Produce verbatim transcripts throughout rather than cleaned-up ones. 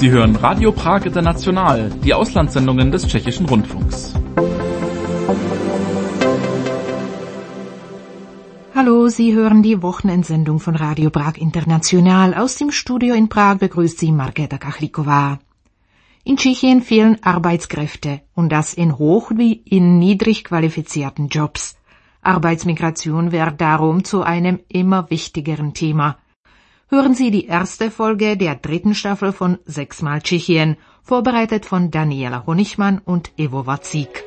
Sie hören Radio Prag International, die Auslandssendungen des Tschechischen Rundfunks. Hallo, Sie hören die Wochenendsendung von Radio Prag International. Aus dem Studio in Prag begrüßt Sie Markéta Kachlíková. In Tschechien fehlen Arbeitskräfte, und das in hoch- wie in niedrig qualifizierten Jobs. Arbeitsmigration wird darum zu einem immer wichtigeren Thema. Hören Sie die erste Folge der dritten Staffel von Sechsmal Tschechien, vorbereitet von Daniela Honigmann und Ivo Vacík.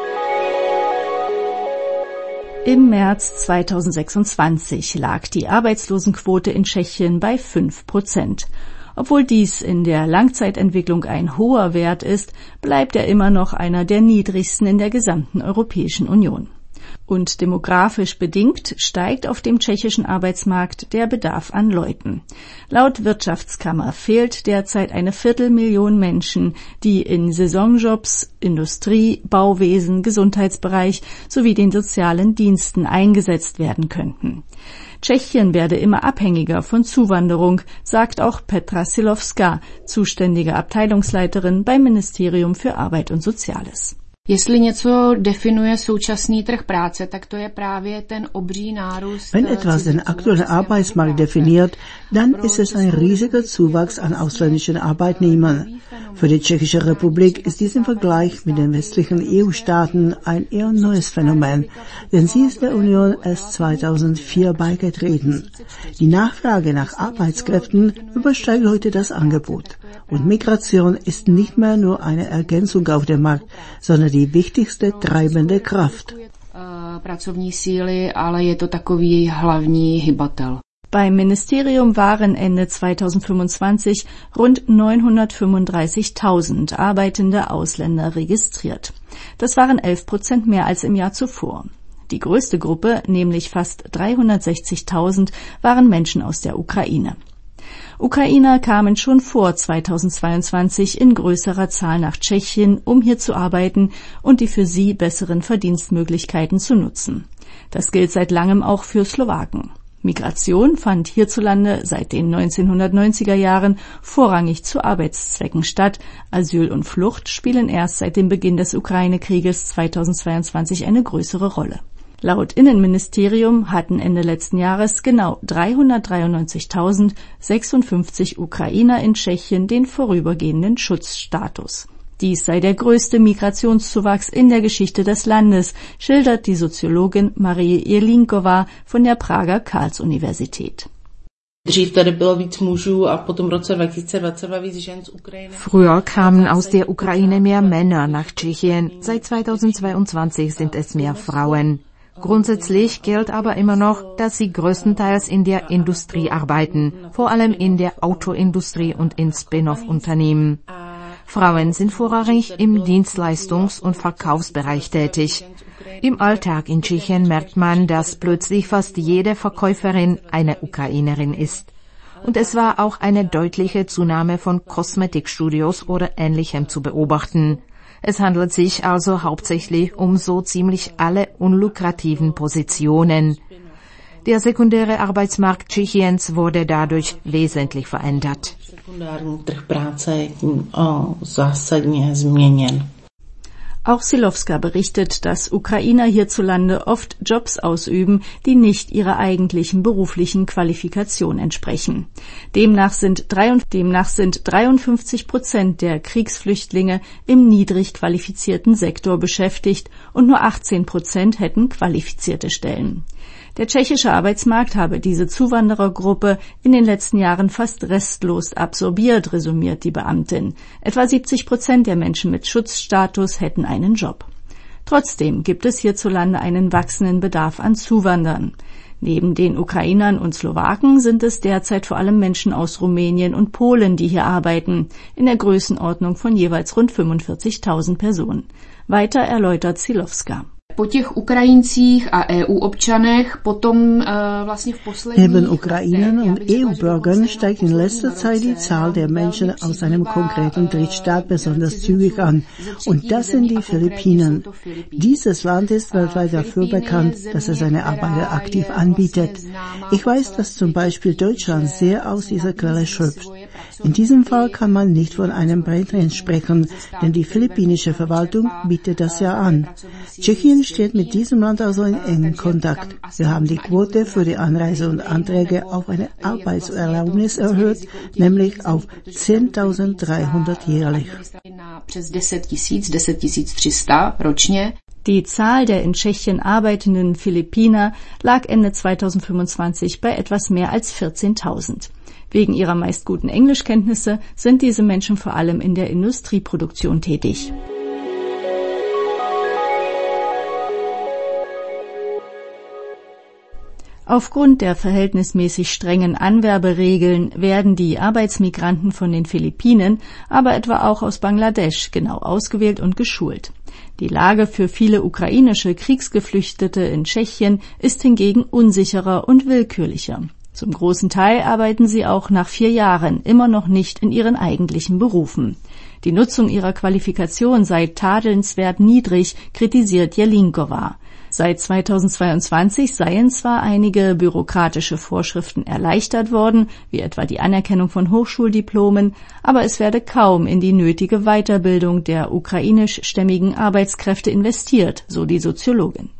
Im März zweitausendsechsundzwanzig lag die Arbeitslosenquote in Tschechien bei fünf Prozent. Obwohl dies in der Langzeitentwicklung ein hoher Wert ist, bleibt er immer noch einer der niedrigsten in der gesamten Europäischen Union. Und demografisch bedingt steigt auf dem tschechischen Arbeitsmarkt der Bedarf an Leuten. Laut Wirtschaftskammer fehlt derzeit eine Viertelmillion Menschen, die in Saisonjobs, Industrie, Bauwesen, Gesundheitsbereich sowie den sozialen Diensten eingesetzt werden könnten. Tschechien werde immer abhängiger von Zuwanderung, sagt auch Petra Silovská, zuständige Abteilungsleiterin beim Ministerium für Arbeit und Soziales. Jestli něco definuje současný trh práce, tak to je právě ten obří nárůst. Wenn etwas den aktuellen Arbeitsmarkt definiert, dann ist es ein riesiger Zuwachs an ausländischen Arbeitnehmern. Für die Tschechische Republik ist dies im Vergleich mit den westlichen E U-Staaten ein eher neues Phänomen, denn sie ist der Union erst zweitausendvier beigetreten. Die Nachfrage nach Arbeitskräften übersteigt heute das Angebot. Und Migration ist nicht mehr nur eine Ergänzung auf dem Markt, sondern die wichtigste treibende Kraft. Pracovní síly, ale je to takový hlavní hybatel. Beim Ministerium waren Ende zweitausendfünfundzwanzig rund neunhundertfünfunddreißigtausend arbeitende Ausländer registriert. Das waren elf Prozent mehr als im Jahr zuvor. Die größte Gruppe, nämlich fast dreihundertsechzigtausend, waren Menschen aus der Ukraine. Ukrainer kamen schon vor zweitausendzweiundzwanzig in größerer Zahl nach Tschechien, um hier zu arbeiten und die für sie besseren Verdienstmöglichkeiten zu nutzen. Das gilt seit langem auch für Slowaken. Migration fand hierzulande seit den neunzehnhundertneunziger Jahren vorrangig zu Arbeitszwecken statt. Asyl und Flucht spielen erst seit dem Beginn des Ukraine-Krieges zweitausendzweiundzwanzig eine größere Rolle. Laut Innenministerium hatten Ende letzten Jahres genau dreihundertdreiundneunzigtausendsechsundfünfzig Ukrainer in Tschechien den vorübergehenden Schutzstatus. Dies sei der größte Migrationszuwachs in der Geschichte des Landes, schildert die Soziologin Marie Jelínková von der Prager Karls-Universität. Früher kamen aus der Ukraine mehr Männer nach Tschechien, seit zweitausendzweiundzwanzig sind es mehr Frauen. Grundsätzlich gilt aber immer noch, dass sie größtenteils in der Industrie arbeiten, vor allem in der Autoindustrie und in Spin-off-Unternehmen. Frauen sind vorrangig im Dienstleistungs- und Verkaufsbereich tätig. Im Alltag in Tschechien merkt man, dass plötzlich fast jede Verkäuferin eine Ukrainerin ist. Und es war auch eine deutliche Zunahme von Kosmetikstudios oder Ähnlichem zu beobachten. Es handelt sich also hauptsächlich um so ziemlich alle unlukrativen Positionen. Der sekundäre Arbeitsmarkt Tschechiens wurde dadurch wesentlich verändert. Auch Silovská berichtet, dass Ukrainer hierzulande oft Jobs ausüben, die nicht ihrer eigentlichen beruflichen Qualifikation entsprechen. Demnach sind, demnach sind dreiundfünfzig Prozent der Kriegsflüchtlinge im niedrig qualifizierten Sektor beschäftigt und nur achtzehn Prozent hätten qualifizierte Stellen. Der tschechische Arbeitsmarkt habe diese Zuwanderergruppe in den letzten Jahren fast restlos absorbiert, resümiert die Beamtin. Etwa siebzig Prozent der Menschen mit Schutzstatus hätten einen Job. Trotzdem gibt es hierzulande einen wachsenden Bedarf an Zuwandern. Neben den Ukrainern und Slowaken sind es derzeit vor allem Menschen aus Rumänien und Polen, die hier arbeiten, in der Größenordnung von jeweils rund fünfundvierzigtausend Personen. Weiter erläutert Silovská. Neben Ukrainern und E U-Bürgern steigt in letzter Zeit die Zahl der Menschen aus einem konkreten Drittstaat besonders zügig an. Und das sind die Philippinen. Dieses Land ist weltweit dafür bekannt, dass es seine Arbeiter aktiv anbietet. Ich weiß, dass zum Beispiel Deutschland sehr aus dieser Quelle schöpft. In diesem Fall kann man nicht von einem Brenntrennen sprechen, denn die philippinische Verwaltung bietet das ja an. Tschechien steht mit diesem Land also in engem Kontakt. Wir haben die Quote für die Anreise und Anträge auf eine Arbeitserlaubnis erhöht, nämlich auf zehntausenddreihundert jährlich. Die Zahl der in Tschechien arbeitenden Philippiner lag Ende zweitausendfünfundzwanzig bei etwas mehr als vierzehntausend. Wegen ihrer meist guten Englischkenntnisse sind diese Menschen vor allem in der Industrieproduktion tätig. Aufgrund der verhältnismäßig strengen Anwerberegeln werden die Arbeitsmigranten von den Philippinen, aber etwa auch aus Bangladesch, genau ausgewählt und geschult. Die Lage für viele ukrainische Kriegsgeflüchtete in Tschechien ist hingegen unsicherer und willkürlicher. Zum großen Teil arbeiten sie auch nach vier Jahren immer noch nicht in ihren eigentlichen Berufen. Die Nutzung ihrer Qualifikation sei tadelnswert niedrig, kritisiert Jelinkova. Seit zweitausendzweiundzwanzig seien zwar einige bürokratische Vorschriften erleichtert worden, wie etwa die Anerkennung von Hochschuldiplomen, aber es werde kaum in die nötige Weiterbildung der ukrainischstämmigen Arbeitskräfte investiert, so die Soziologin.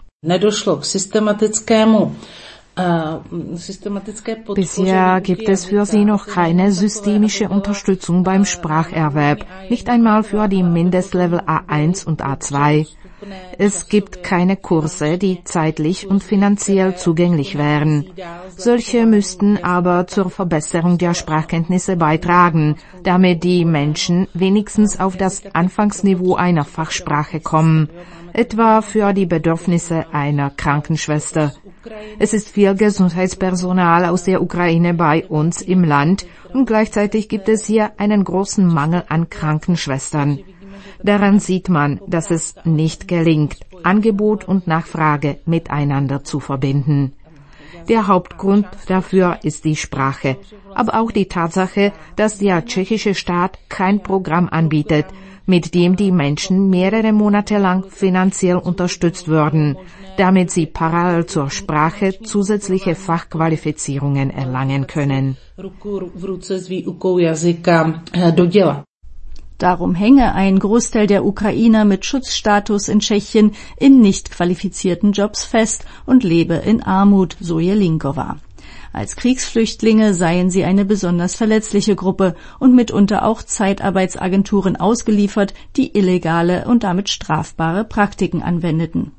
Bisher gibt es für sie noch keine systemische Unterstützung beim Spracherwerb, nicht einmal für die Mindestlevel A eins und A zwei. Es gibt keine Kurse, die zeitlich und finanziell zugänglich wären. Solche müssten aber zur Verbesserung der Sprachkenntnisse beitragen, damit die Menschen wenigstens auf das Anfangsniveau einer Fachsprache kommen, etwa für die Bedürfnisse einer Krankenschwester. Es ist viel Gesundheitspersonal aus der Ukraine bei uns im Land und gleichzeitig gibt es hier einen großen Mangel an Krankenschwestern. Daran sieht man, dass es nicht gelingt, Angebot und Nachfrage miteinander zu verbinden. Der Hauptgrund dafür ist die Sprache, aber auch die Tatsache, dass der tschechische Staat kein Programm anbietet, mit dem die Menschen mehrere Monate lang finanziell unterstützt würden, damit sie parallel zur Sprache zusätzliche Fachqualifizierungen erlangen können. Darum hänge ein Großteil der Ukrainer mit Schutzstatus in Tschechien in nicht qualifizierten Jobs fest und lebe in Armut, so Jelinkova. Als Kriegsflüchtlinge seien sie eine besonders verletzliche Gruppe und mitunter auch Zeitarbeitsagenturen ausgeliefert, die illegale und damit strafbare Praktiken anwendeten.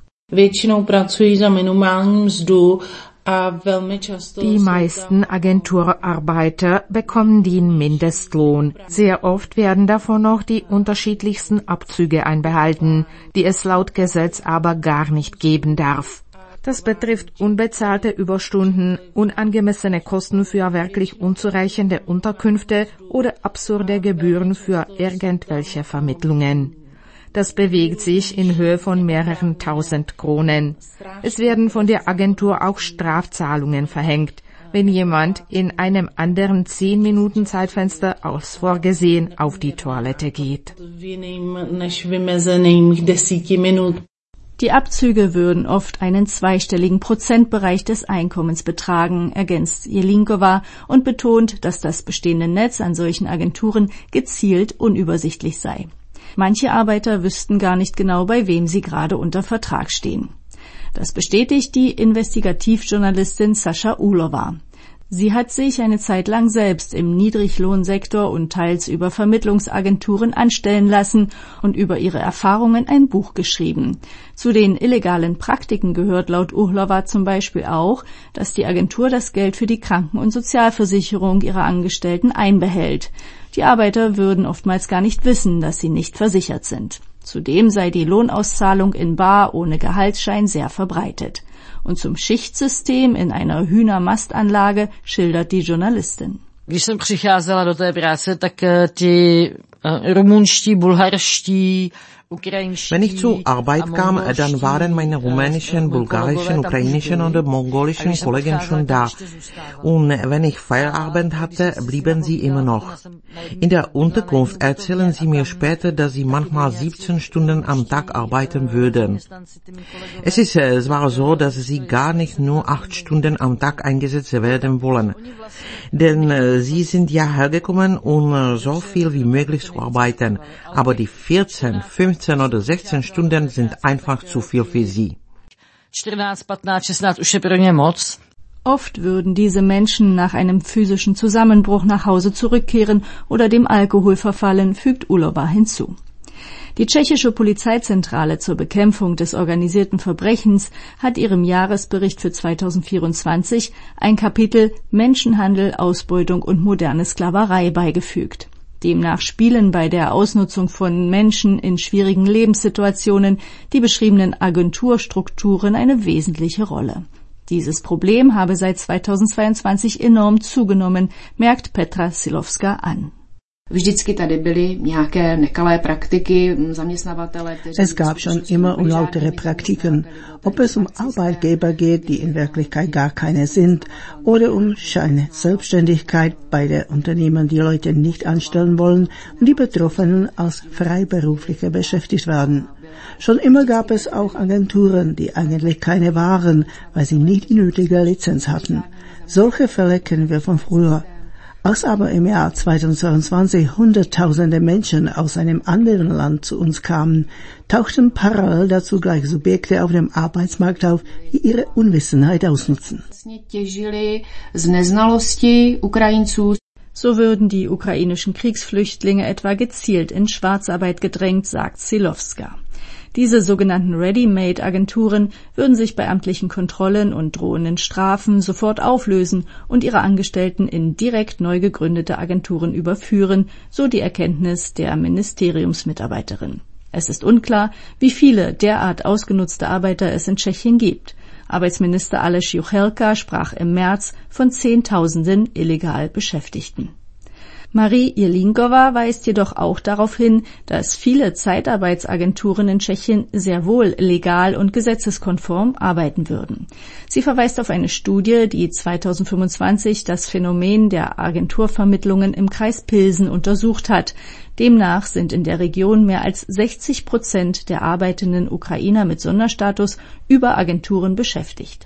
Die meisten Agenturarbeiter bekommen den Mindestlohn. Sehr oft werden davon noch die unterschiedlichsten Abzüge einbehalten, die es laut Gesetz aber gar nicht geben darf. Das betrifft unbezahlte Überstunden, unangemessene Kosten für wirklich unzureichende Unterkünfte oder absurde Gebühren für irgendwelche Vermittlungen. Das bewegt sich in Höhe von mehreren tausend Kronen. Es werden von der Agentur auch Strafzahlungen verhängt, wenn jemand in einem anderen zehn Minuten Zeitfenster als vorgesehen auf die Toilette geht. Die Abzüge würden oft einen zweistelligen Prozentbereich des Einkommens betragen, ergänzt Jelinkova und betont, dass das bestehende Netz an solchen Agenturen gezielt unübersichtlich sei. Manche Arbeiter wüssten gar nicht genau, bei wem sie gerade unter Vertrag stehen. Das bestätigt die Investigativjournalistin Sascha Ulova. Sie hat sich eine Zeit lang selbst im Niedriglohnsektor und teils über Vermittlungsagenturen anstellen lassen und über ihre Erfahrungen ein Buch geschrieben. Zu den illegalen Praktiken gehört laut Ulova zum Beispiel auch, dass die Agentur das Geld für die Kranken- und Sozialversicherung ihrer Angestellten einbehält. Die Arbeiter würden oftmals gar nicht wissen, dass sie nicht versichert sind. Zudem sei die Lohnauszahlung in bar ohne Gehaltsschein sehr verbreitet. Und zum Schichtsystem in einer Hühnermastanlage schildert die Journalistin. Když jsem přicházela do té práce, tak ti rumunští, bulharští Wenn ich zur Arbeit kam, dann waren meine rumänischen, bulgarischen, ukrainischen und mongolischen Kollegen schon da. Und wenn ich Feierabend hatte, blieben sie immer noch. In der Unterkunft erzählen sie mir später, dass sie manchmal siebzehn Stunden am Tag arbeiten würden. Es ist zwar so, dass sie gar nicht nur acht Stunden am Tag eingesetzt werden wollen. Denn äh, sie sind ja hergekommen, um äh, so viel wie möglich zu arbeiten. Aber die vierzehn, fünfzehn oder sechzehn Stunden sind einfach zu viel für sie. Oft würden diese Menschen nach einem physischen Zusammenbruch nach Hause zurückkehren oder dem Alkohol verfallen, fügt Uloba hinzu. Die tschechische Polizeizentrale zur Bekämpfung des organisierten Verbrechens hat ihrem Jahresbericht für zweitausendvierundzwanzig ein Kapitel Menschenhandel, Ausbeutung und moderne Sklaverei beigefügt. Demnach spielen bei der Ausnutzung von Menschen in schwierigen Lebenssituationen die beschriebenen Agenturstrukturen eine wesentliche Rolle. Dieses Problem habe seit zweitausendzweiundzwanzig enorm zugenommen, merkt Petra Silovska an. Es gab schon immer unlautere Praktiken, ob es um Arbeitgeber geht, die in Wirklichkeit gar keine sind, oder um Scheinselbstständigkeit bei der Unternehmen, die Leute nicht anstellen wollen und die Betroffenen als Freiberufliche beschäftigt werden. Schon immer gab es auch Agenturen, die eigentlich keine waren, weil sie nicht die nötige Lizenz hatten. Solche Fälle kennen wir von früher. Als aber im Jahr zweitausendzweiundzwanzig Hunderttausende Menschen aus einem anderen Land zu uns kamen, tauchten parallel dazu gleich Subjekte auf dem Arbeitsmarkt auf, die ihre Unwissenheit ausnutzen. So würden die ukrainischen Kriegsflüchtlinge etwa gezielt in Schwarzarbeit gedrängt, sagt Silovska. Diese sogenannten Ready-Made-Agenturen würden sich bei amtlichen Kontrollen und drohenden Strafen sofort auflösen und ihre Angestellten in direkt neu gegründete Agenturen überführen, so die Erkenntnis der Ministeriumsmitarbeiterin. Es ist unklar, wie viele derart ausgenutzte Arbeiter es in Tschechien gibt. Arbeitsminister Aleš Juchelka sprach im März von Zehntausenden illegal Beschäftigten. Marie Jelinkova weist jedoch auch darauf hin, dass viele Zeitarbeitsagenturen in Tschechien sehr wohl legal und gesetzeskonform arbeiten würden. Sie verweist auf eine Studie, die zweitausendfünfundzwanzig das Phänomen der Agenturvermittlungen im Kreis Pilsen untersucht hat. Demnach sind in der Region mehr als sechzig Prozent der arbeitenden Ukrainer mit Sonderstatus über Agenturen beschäftigt.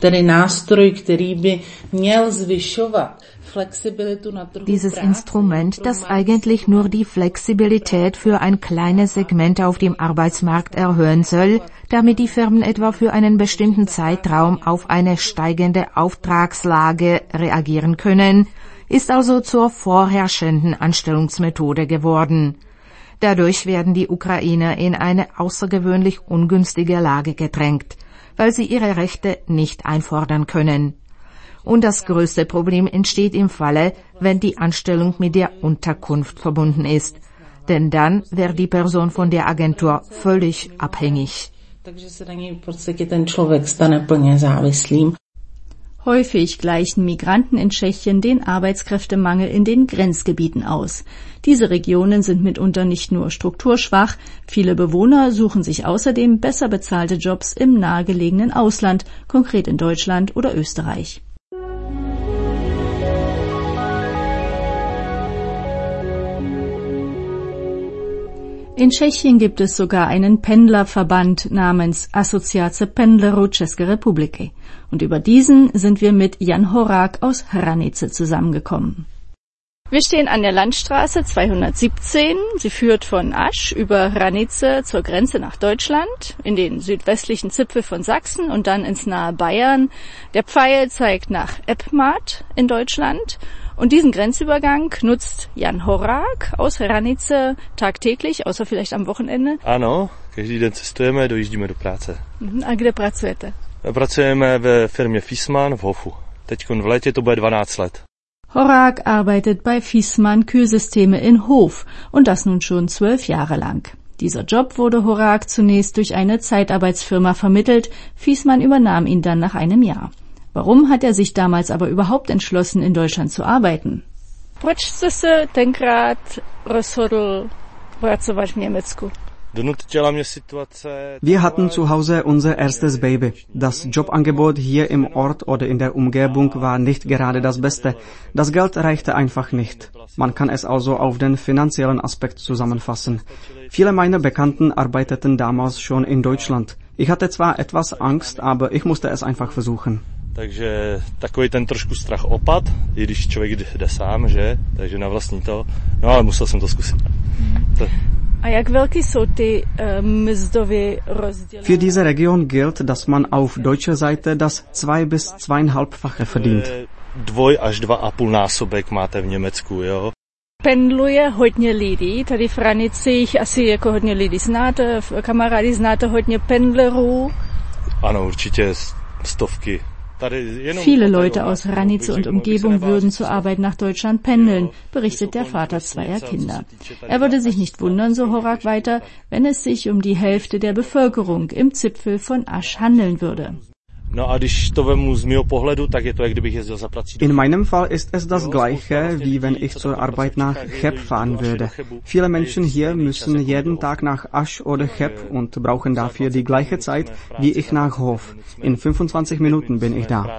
Dieses Instrument, das eigentlich nur die Flexibilität für ein kleines Segment auf dem Arbeitsmarkt erhöhen soll, damit die Firmen etwa für einen bestimmten Zeitraum auf eine steigende Auftragslage reagieren können, ist also zur vorherrschenden Anstellungsmethode geworden. Dadurch werden die Ukrainer in eine außergewöhnlich ungünstige Lage gedrängt, weil sie ihre Rechte nicht einfordern können. Und das größte Problem entsteht im Falle, wenn die Anstellung mit der Unterkunft verbunden ist. Denn dann wird die Person von der Agentur völlig abhängig. Häufig gleichen Migranten in Tschechien den Arbeitskräftemangel in den Grenzgebieten aus. Diese Regionen sind mitunter nicht nur strukturschwach, viele Bewohner suchen sich außerdem besser bezahlte Jobs im nahegelegenen Ausland, konkret in Deutschland oder Österreich. In Tschechien gibt es sogar einen Pendlerverband namens Asociace Pendlerů České republiky. Und über diesen sind wir mit Jan Horák aus Hranice zusammengekommen. Wir stehen an der Landstraße zweihundertsiebzehn. Sie führt von Asch über Hranice zur Grenze nach Deutschland, in den südwestlichen Zipfel von Sachsen und dann ins nahe Bayern. Der Pfeil zeigt nach Eppmath in Deutschland. Und diesen Grenzübergang nutzt Jan Horák aus Hranice tagtäglich, außer vielleicht am Wochenende. Ano, každý den cestujeme, dojíždíme do práce. A kde pracujete? Pracujeme ve firmě Fiesmann v Hofu. Teď v létě to bude dvanáct let. Horák arbeitet bei Fiesmann Kühlsysteme in Hof und das nun schon zwölf Jahre lang. Dieser Job wurde Horák zunächst durch eine Zeitarbeitsfirma vermittelt, Fiesmann übernahm ihn dann nach einem Jahr. Warum hat er sich damals aber überhaupt entschlossen, in Deutschland zu arbeiten? Proč jste se tenkrát rozhodl pracovat v Německu? Wir hatten zu Hause unser erstes Baby. Das Jobangebot hier im Ort oder in der Umgebung war nicht gerade das Beste. Das Geld reichte einfach nicht. Man kann es also auf den finanziellen Aspekt zusammenfassen. Viele meiner Bekannten arbeiteten damals schon in Deutschland. Ich hatte zwar etwas Angst, aber ich musste es einfach versuchen. Takže takový ten trošku strach opad, i když člověk jde sám, že? Takže na vlastní to. No ale musel jsem to zkusit. To. A jak velký jsou ty uh, mzdové rozdíly? Für diese Region gilt, dass man auf deutscher Seite das zwei bis zweieinhalbfache verdient. Dvoj až dva a půl násobek máte v Německu, jo? Pendluje hodně lidí, tady v Hranicích asi jako hodně lidí znáte, kamarády znáte hodně pendlerů. Ano, určitě stovky. Viele Leute aus Hranice und Umgebung würden zur Arbeit nach Deutschland pendeln, berichtet der Vater zweier Kinder. Er würde sich nicht wundern, so Horak weiter, wenn es sich um die Hälfte der Bevölkerung im Zipfel von Asch handeln würde. In meinem Fall ist es das Gleiche, wie wenn ich zur Arbeit nach Cheb fahren würde. Viele Menschen hier müssen jeden Tag nach Asch oder Cheb und brauchen dafür die gleiche Zeit wie ich nach Hof. In fünfundzwanzig Minuten bin ich da.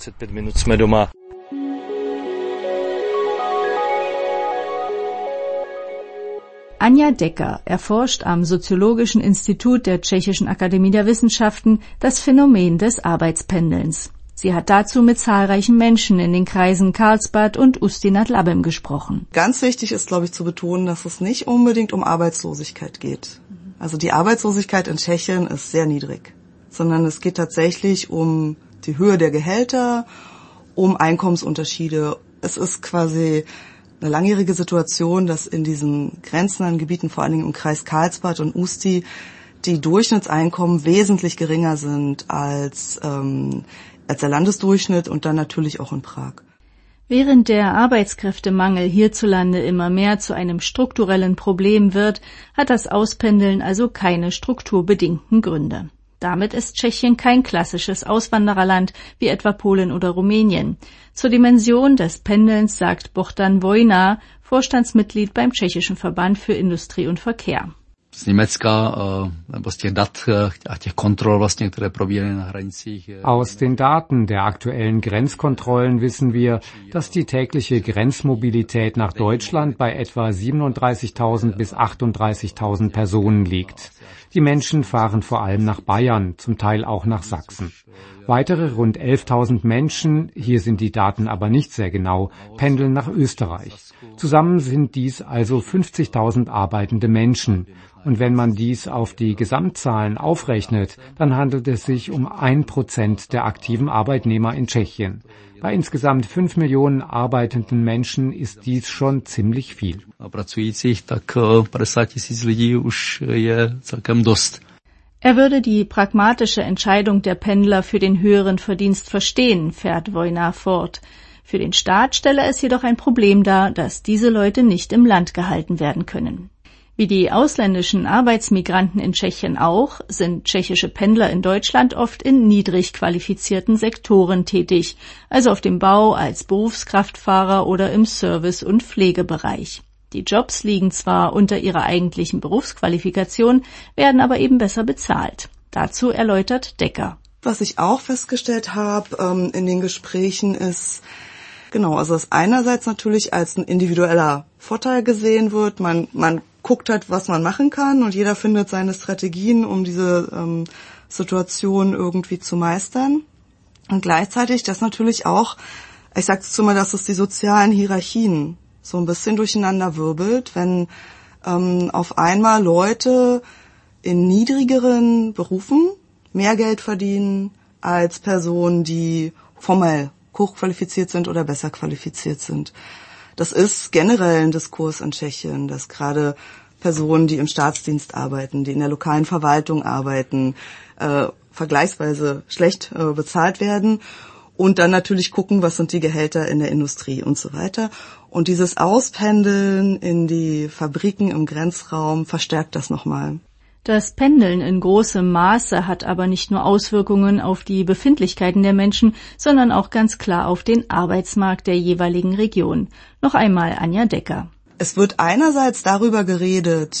Anja Decker erforscht am Soziologischen Institut der Tschechischen Akademie der Wissenschaften das Phänomen des Arbeitspendelns. Sie hat dazu mit zahlreichen Menschen in den Kreisen Karlsbad und Ústí nad Labem gesprochen. Ganz wichtig ist, glaube ich, zu betonen, dass es nicht unbedingt um Arbeitslosigkeit geht. Also die Arbeitslosigkeit in Tschechien ist sehr niedrig, sondern es geht tatsächlich um die Höhe der Gehälter, um Einkommensunterschiede. Es ist quasi eine langjährige Situation, dass in diesen grenznahen Gebieten, vor allen Dingen im Kreis Karlsbad und Ústí, die Durchschnittseinkommen wesentlich geringer sind als, ähm, als der Landesdurchschnitt und dann natürlich auch in Prag. Während der Arbeitskräftemangel hierzulande immer mehr zu einem strukturellen Problem wird, hat das Auspendeln also keine strukturbedingten Gründe. Damit ist Tschechien kein klassisches Auswandererland wie etwa Polen oder Rumänien. Zur Dimension des Pendelns sagt Bohdan Vojna, Vorstandsmitglied beim Tschechischen Verband für Industrie und Verkehr. Z Německa, nebo z těch dat a těch kontrol vlastně, které probíhají na hranicích. Aus den Daten der aktuellen Grenzkontrollen wissen wir, dass die tägliche Grenzmobilität nach Deutschland bei etwa siebenunddreißigtausend bis achtunddreißigtausend Personen liegt. Die Menschen fahren vor allem nach Bayern, zum Teil auch nach Sachsen. Weitere rund elftausend Menschen, hier sind die Daten aber nicht sehr genau, pendeln nach Österreich. Zusammen sind dies also fünfzigtausend arbeitende Menschen. Und wenn man dies auf die Gesamtzahlen aufrechnet, dann handelt es sich um ein Prozent der aktiven Arbeitnehmer in Tschechien. Bei insgesamt fünf Millionen arbeitenden Menschen ist dies schon ziemlich viel. Er würde die pragmatische Entscheidung der Pendler für den höheren Verdienst verstehen, fährt Vojna fort. Für den Staat stelle es jedoch ein Problem dar, dass diese Leute nicht im Land gehalten werden können. Wie die ausländischen Arbeitsmigranten in Tschechien auch, sind tschechische Pendler in Deutschland oft in niedrig qualifizierten Sektoren tätig, also auf dem Bau, als Berufskraftfahrer oder im Service- und Pflegebereich. Die Jobs liegen zwar unter ihrer eigentlichen Berufsqualifikation, werden aber eben besser bezahlt. Dazu erläutert Decker. Was ich auch festgestellt habe ähm, in den Gesprächen ist, genau, also dass einerseits natürlich als ein individueller Vorteil gesehen wird. Man, man guckt halt, was man machen kann und jeder findet seine Strategien, um diese ähm, Situation irgendwie zu meistern. Und gleichzeitig, dass natürlich auch, ich sage es immer, dass es die sozialen Hierarchien so ein bisschen durcheinander wirbelt, wenn ähm, auf einmal Leute in niedrigeren Berufen mehr Geld verdienen als Personen, die formell hochqualifiziert sind oder besser qualifiziert sind. Das ist generell ein Diskurs in Tschechien, dass gerade Personen, die im Staatsdienst arbeiten, die in der lokalen Verwaltung arbeiten, äh, vergleichsweise schlecht äh, bezahlt werden und dann natürlich gucken, was sind die Gehälter in der Industrie und so weiter. Und dieses Auspendeln in die Fabriken im Grenzraum verstärkt das nochmal. Das Pendeln in großem Maße hat aber nicht nur Auswirkungen auf die Befindlichkeiten der Menschen, sondern auch ganz klar auf den Arbeitsmarkt der jeweiligen Region. Noch einmal Anja Decker. Es wird einerseits darüber geredet,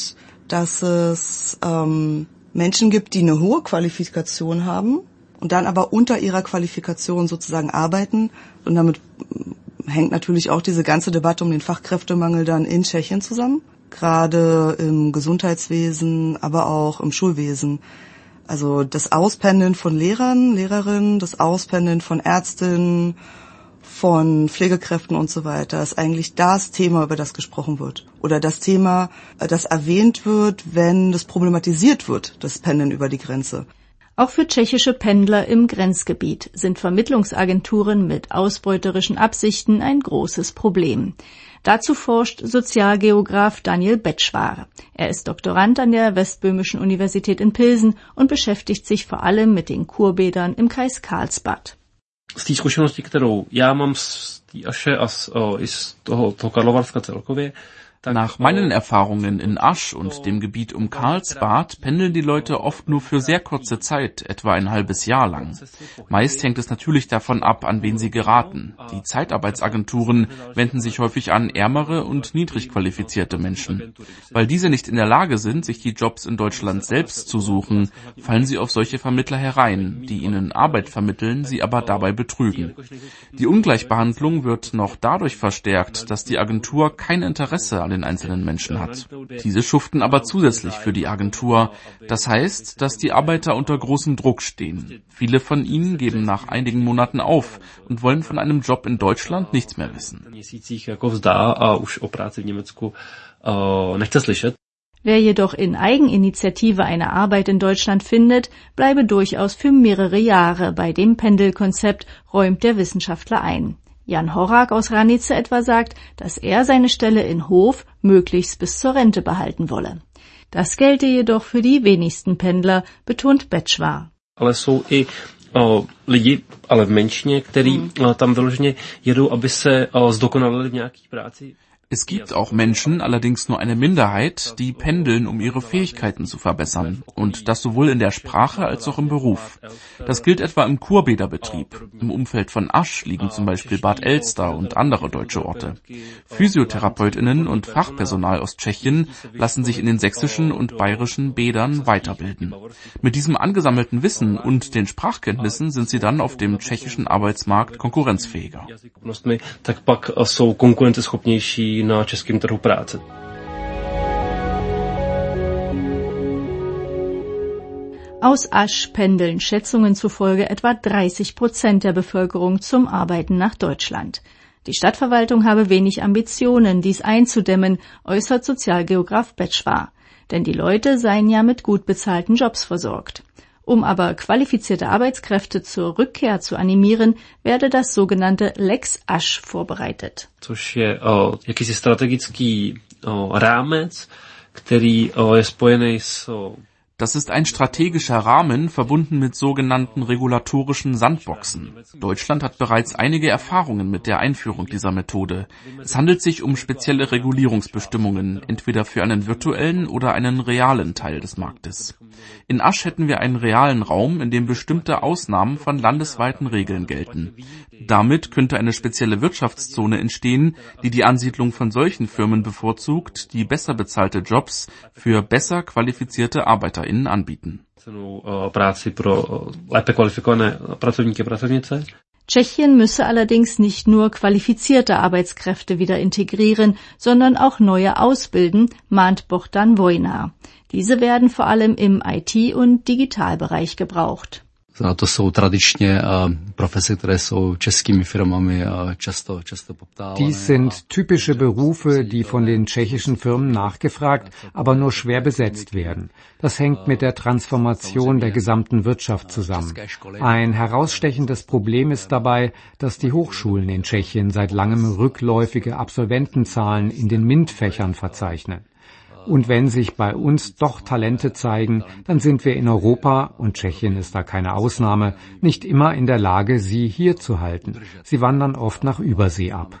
dass es ähm, Menschen gibt, die eine hohe Qualifikation haben und dann aber unter ihrer Qualifikation sozusagen arbeiten. Und damit hängt natürlich auch diese ganze Debatte um den Fachkräftemangel dann in Tschechien zusammen. Gerade im Gesundheitswesen, aber auch im Schulwesen. Also das Auspendeln von Lehrern, Lehrerinnen, das Auspendeln von Ärztinnen, von Pflegekräften und so weiter ist eigentlich das Thema, über das gesprochen wird. Oder das Thema, das erwähnt wird, wenn das problematisiert wird, das Pendeln über die Grenze. Auch für tschechische Pendler im Grenzgebiet sind Vermittlungsagenturen mit ausbeuterischen Absichten ein großes Problem. Dazu forscht Sozialgeograf Daniel Bečvar. Er ist Doktorand an der Westböhmischen Universität in Pilsen und beschäftigt sich vor allem mit den Kurbädern im Kreis Karlsbad. Z té zkušenosti, kterou já mám z té Aše a z, o, i z toho, toho Karlovarska celkově, Nach meinen Erfahrungen in Asch und dem Gebiet um Karlsbad pendeln die Leute oft nur für sehr kurze Zeit, etwa ein halbes Jahr lang. Meist hängt es natürlich davon ab, an wen sie geraten. Die Zeitarbeitsagenturen wenden sich häufig an ärmere und niedrig qualifizierte Menschen. Weil diese nicht in der Lage sind, sich die Jobs in Deutschland selbst zu suchen, fallen sie auf solche Vermittler herein, die ihnen Arbeit vermitteln, sie aber dabei betrügen. Die Ungleichbehandlung wird noch dadurch verstärkt, dass die Agentur kein Interesse an den einzelnen Menschen hat. Diese schuften aber zusätzlich für die Agentur. Das heißt, dass die Arbeiter unter großem Druck stehen. Viele von ihnen geben nach einigen Monaten auf und wollen von einem Job in Deutschland nichts mehr wissen. Wer jedoch in Eigeninitiative eine Arbeit in Deutschland findet, bleibe durchaus für mehrere Jahre bei dem Pendelkonzept, räumt der Wissenschaftler ein. Jan Horak aus Ranice etwa sagt, dass er seine Stelle in Hof möglichst bis zur Rente behalten wolle. Das gelte jedoch für die wenigsten Pendler, betont Bečvar. Ale jsou i o, lidi, ale v menšině, kteří hmm. tam vyloženě jedou, aby se o, zdokonalili v nějaký práci. Es gibt auch Menschen, allerdings nur eine Minderheit, die pendeln, um ihre Fähigkeiten zu verbessern. Und das sowohl in der Sprache als auch im Beruf. Das gilt etwa im Kurbäderbetrieb. Im Umfeld von Asch liegen zum Beispiel Bad Elster und andere deutsche Orte. PhysiotherapeutInnen und Fachpersonal aus Tschechien lassen sich in den sächsischen und bayerischen Bädern weiterbilden. Mit diesem angesammelten Wissen und den Sprachkenntnissen sind sie dann auf dem tschechischen Arbeitsmarkt konkurrenzfähiger. Na českém trhu práce. Aus Asch pendeln Schätzungen zufolge etwa dreißig Prozent der Bevölkerung zum Arbeiten nach Deutschland. Die Stadtverwaltung habe wenig Ambitionen, dies einzudämmen, äußert Sozialgeograf Bečvar. Denn die Leute seien ja mit gut bezahlten Jobs versorgt. Um aber qualifizierte Arbeitskräfte zur Rückkehr zu animieren, werde das sogenannte Lex Asch vorbereitet. Což je o, jakýsi strategický o, rámec, který o, je spojený s o, Das ist ein strategischer Rahmen, verbunden mit sogenannten regulatorischen Sandboxen. Deutschland hat bereits einige Erfahrungen mit der Einführung dieser Methode. Es handelt sich um spezielle Regulierungsbestimmungen, entweder für einen virtuellen oder einen realen Teil des Marktes. In Asch hätten wir einen realen Raum, in dem bestimmte Ausnahmen von landesweiten Regeln gelten. Damit könnte eine spezielle Wirtschaftszone entstehen, die die Ansiedlung von solchen Firmen bevorzugt, die besser bezahlte Jobs für besser qualifizierte ArbeiterInnen anbieten. Tschechien müsse allerdings nicht nur qualifizierte Arbeitskräfte wieder integrieren, sondern auch neue ausbilden, mahnt Bohdan Vojnar. Diese werden vor allem im I T- und Digitalbereich gebraucht. To jsou tradičně profese, které jsou českými firmami často, často poptávané. Dies sind typische Berufe, die von den tschechischen Firmen nachgefragt, aber nur schwer besetzt werden. Das hängt mit der Transformation der gesamten Wirtschaft zusammen. Ein herausstechendes Problem ist dabei, dass die Hochschulen in Tschechien seit langem rückläufige Absolventenzahlen in den MINT-Fächern verzeichnen. Und wenn sich bei uns doch Talente zeigen, dann sind wir in Europa, und Tschechien ist da keine Ausnahme, nicht immer in der Lage, sie hier zu halten. Sie wandern oft nach Übersee ab.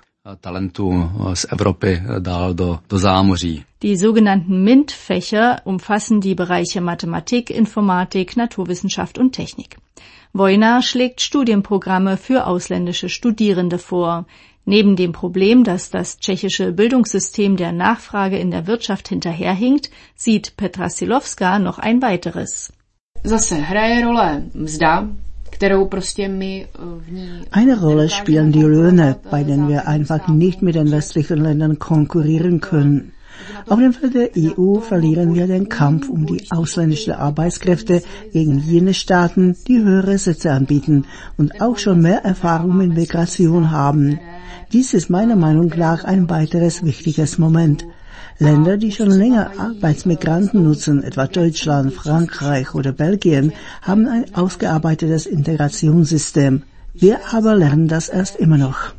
Die sogenannten MINT-Fächer umfassen die Bereiche Mathematik, Informatik, Naturwissenschaft und Technik. Vojnar schlägt Studienprogramme für ausländische Studierende vor. Neben dem Problem, dass das tschechische Bildungssystem der Nachfrage in der Wirtschaft hinterherhinkt, sieht Petra Silovská noch ein weiteres. Zase hraje role mzda, kterou prostě my v ní... Eine Rolle spielen die Löhne, bei denen wir einfach nicht mit den westlichen Ländern konkurrieren können. Auf dem Feld der E U verlieren wir den Kampf um die ausländischen Arbeitskräfte gegen jene Staaten, die höhere Sätze anbieten und auch schon mehr Erfahrung mit Migration haben. Dies ist meiner Meinung nach ein weiteres wichtiges Moment. Länder, die schon länger Arbeitsmigranten nutzen, etwa Deutschland, Frankreich oder Belgien, haben ein ausgearbeitetes Integrationssystem. Wir aber lernen das erst immer noch.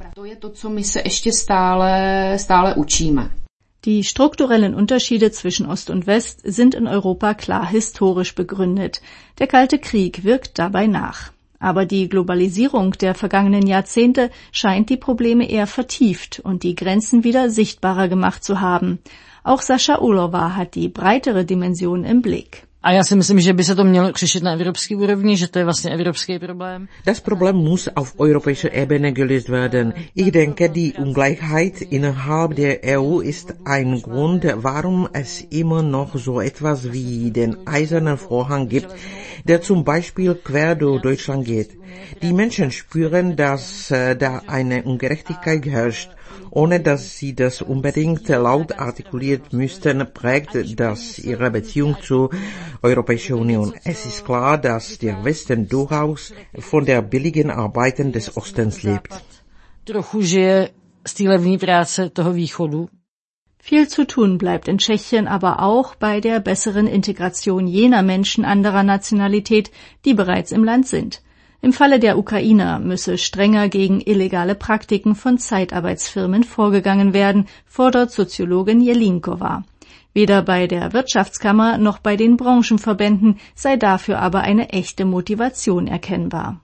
Die strukturellen Unterschiede zwischen Ost und West sind in Europa klar historisch begründet. Der Kalte Krieg wirkt dabei nach. Aber die Globalisierung der vergangenen Jahrzehnte scheint die Probleme eher vertieft und die Grenzen wieder sichtbarer gemacht zu haben. Auch Sascha Ulova hat die breitere Dimension im Blick. A já si myslím, že by se to mělo řešit na evropské úrovni, že to je vlastně evropský problém. Das Problem muss auf europäischer Ebene gelöst werden. Ich denke, die Ungleichheit innerhalb der E U ist ein Grund, warum es immer noch so etwas wie den eisernen Vorhang gibt, der zum Beispiel quer durch Deutschland geht. Die Menschen spüren, dass äh, da eine Ungerechtigkeit herrscht. Ohne dass sie das unbedingt laut artikuliert müssten, prägt das ihre Beziehung zur Europäischen Union. Es ist klar, dass der Westen durchaus von der billigen Arbeiten des Ostens lebt. Trochu žije z té levné práce toho východu. Viel zu tun bleibt in Tschechien aber auch bei der besseren Integration jener Menschen anderer Nationalität, die bereits im Land sind. Im Falle der Ukrainer müsse strenger gegen illegale Praktiken von Zeitarbeitsfirmen vorgegangen werden, fordert Soziologin Jelinkova. Weder bei der Wirtschaftskammer noch bei den Branchenverbänden sei dafür aber eine echte Motivation erkennbar.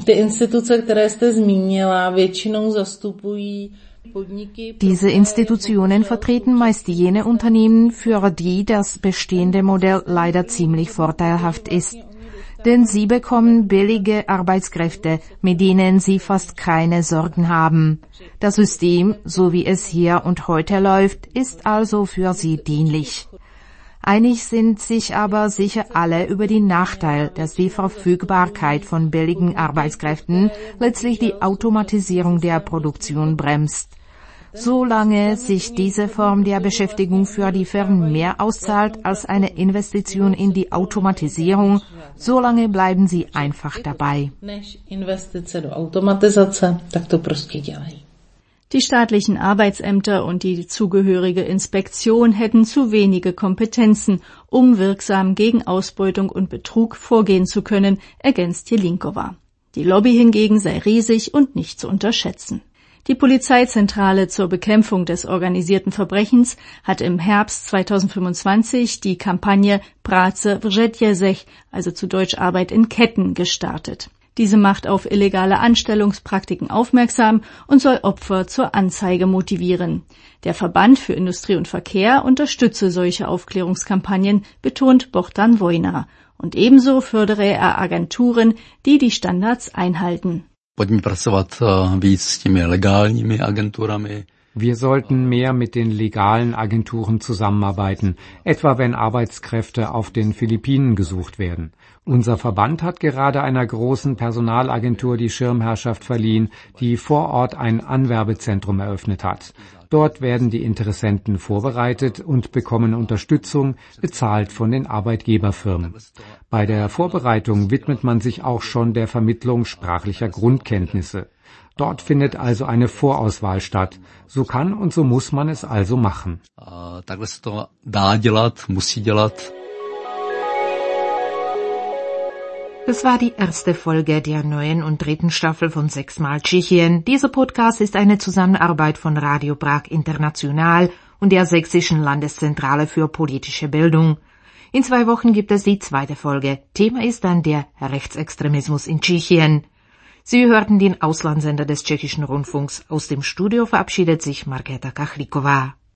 Diese Institutionen vertreten meist jene Unternehmen, für die das bestehende Modell leider ziemlich vorteilhaft ist. Denn sie bekommen billige Arbeitskräfte, mit denen sie fast keine Sorgen haben. Das System, so wie es hier und heute läuft, ist also für sie dienlich. Einig sind sich aber sicher alle über den Nachteil, dass die Verfügbarkeit von billigen Arbeitskräften letztlich die Automatisierung der Produktion bremst. Solange sich diese Form der Beschäftigung für die Firmen mehr auszahlt als eine Investition in die Automatisierung, solange bleiben sie einfach dabei. Die staatlichen Arbeitsämter und die zugehörige Inspektion hätten zu wenige Kompetenzen, um wirksam gegen Ausbeutung und Betrug vorgehen zu können, ergänzt Jelinkova. Die Lobby hingegen sei riesig und nicht zu unterschätzen. Die Polizeizentrale zur Bekämpfung des organisierten Verbrechens hat im Herbst zweitausendfünfundzwanzig die Kampagne Práce v řetězech, also zu Deutsch Arbeit in Ketten, gestartet. Diese macht auf illegale Anstellungspraktiken aufmerksam und soll Opfer zur Anzeige motivieren. Der Verband für Industrie und Verkehr unterstütze solche Aufklärungskampagnen, betont Bohdan Vojna. Und ebenso fördere er Agenturen, die die Standards einhalten. Pojďme pracovat víc s těmi legálními agenturami. Wir sollten mehr mit den legalen Agenturen zusammenarbeiten, etwa wenn Arbeitskräfte auf den Philippinen gesucht werden. Unser Verband hat gerade einer großen Personalagentur die Schirmherrschaft verliehen, die vor Ort ein Anwerbezentrum eröffnet hat. Dort werden die Interessenten vorbereitet und bekommen Unterstützung, bezahlt von den Arbeitgeberfirmen. Bei der Vorbereitung widmet man sich auch schon der Vermittlung sprachlicher Grundkenntnisse. Dort findet also eine Vorauswahl statt. So kann und so muss man es also machen. Takhle se to dá dělat, musí dělat. Das war die erste Folge der neuen und dritten Staffel von Sechsmal Tschechien. Dieser Podcast ist eine Zusammenarbeit von Radio Prag International und der Sächsischen Landeszentrale für politische Bildung. In zwei Wochen gibt es die zweite Folge. Thema ist dann der Rechtsextremismus in Tschechien. Sie hörten den Auslandssender des Tschechischen Rundfunks. Aus dem Studio verabschiedet sich Markéta Kachlíková.